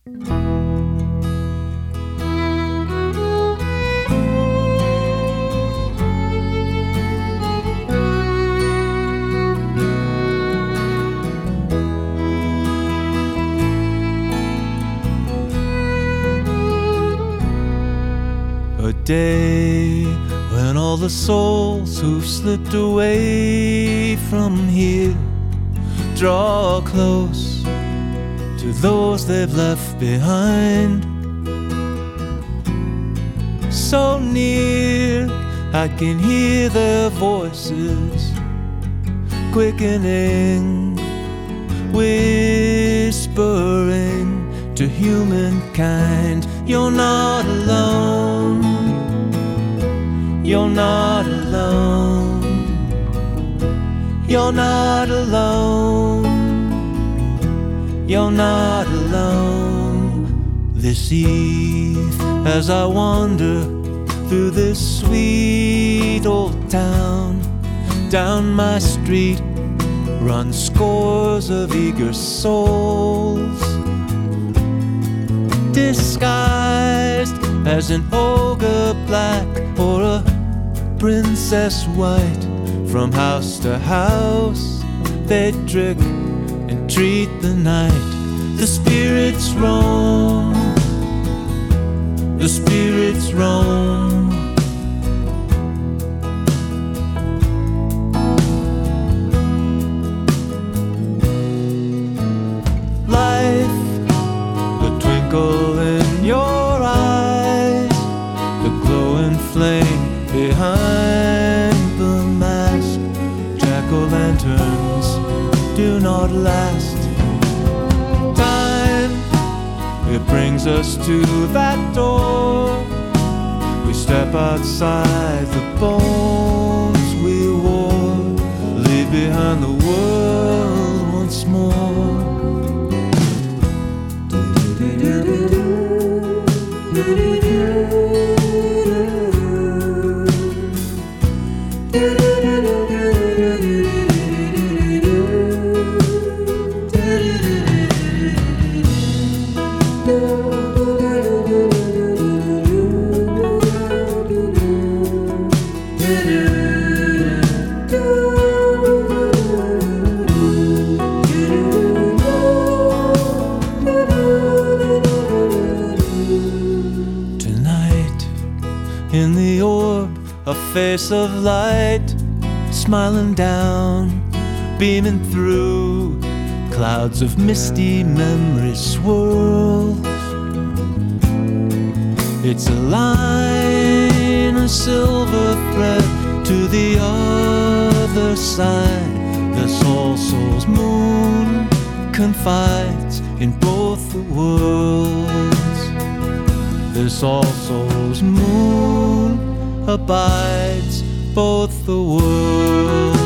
A day when all the souls who've slipped away from here draw close to those they've left behind. So near, I can hear their voices quickening, whispering to humankind, you're not alone. You're not alone. You're not alone. You're not alone. This eve, as I wander through this sweet old town, down my street run scores of eager souls, disguised as an ogre black or a princess white. From house to house they trick and treat the night. The spirits roam, the spirits roam. Life, the twinkle in your eyes, the glowing flame behind the mask. Jack-o'-lanterns do not last. Time, it brings us to that door. We step outside the bones we wore, leave behind the world once more. In the orb, a face of light, smiling down, beaming through. Clouds of misty memory swirls. It's a line, a silver thread to the other side. This All Souls moon confides in both the worlds. This All Souls moon abides both the worlds.